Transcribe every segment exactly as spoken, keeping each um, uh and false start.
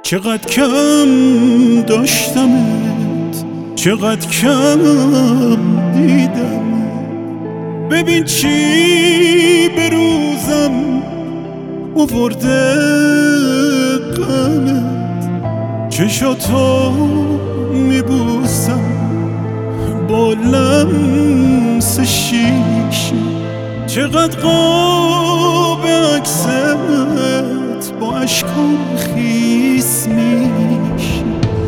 چقدر کم داشتمت، چقدر کم دیدم. ببین چی به روزم آورده غمت. چشاتو میبوسم با لمس شیشه، چقدر قاب عکست با اشکام خیس میشه.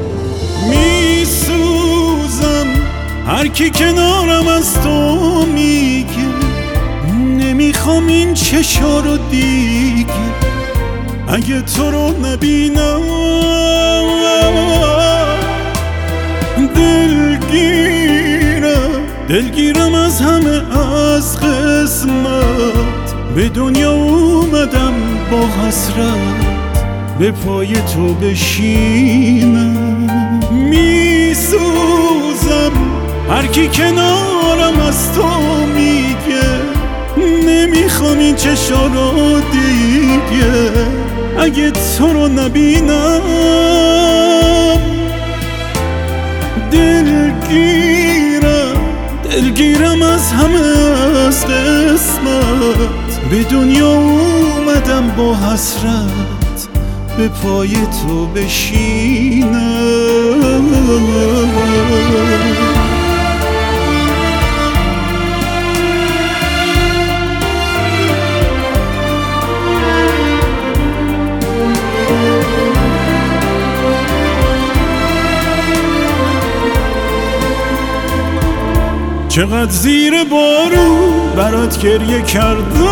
میسوزم هر کی کنارم از تو میگه نمیخوام این چشا رو دیگه. اگه تو رو نبینم دلگیرم، دلگیرم از همه از قسمت. به دنیا اومدم با حسرت به پای تو بشینم. میسوزم هر کی کنارم از تو میگه نمیخوام این چشا رو دیگه. اگه تو رو نبینم دلگیرم، دلگیرم از همه از قسمت. به دنیا اومدم با حسرت به پای تو بشینم. چقدر زیر بارون برات گریه کردم،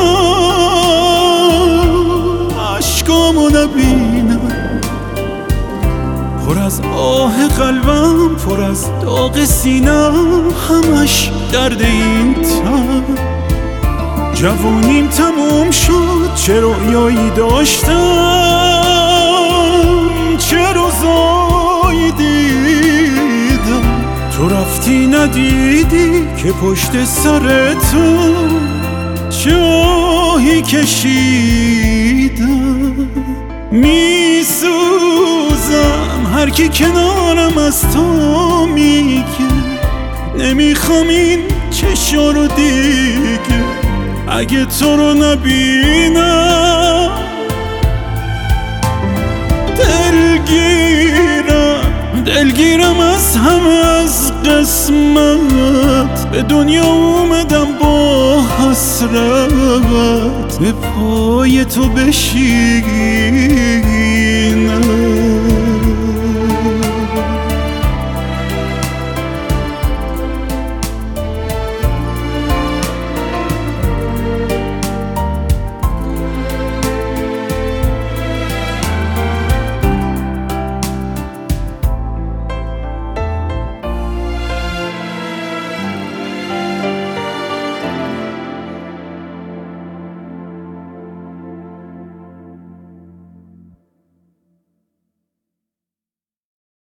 عشقامو نبینم. پر از آه قلبم، پر از داغ سینم، همش درد این تن. جوانیم تموم شد، چه رویایی داشتم، چه روزایی دیدم. تو رفتی ندیدی که پشت سر تو چاهی کشیدم. میسوزم هر کی کنارم از تو میگه نمیخوام این چشا رو دیگه. اگه تو رو نبینم دلگیرم، دلگیرم از همه از قسمت. به دنیا اومدم با حسرت به پای تو بشینم.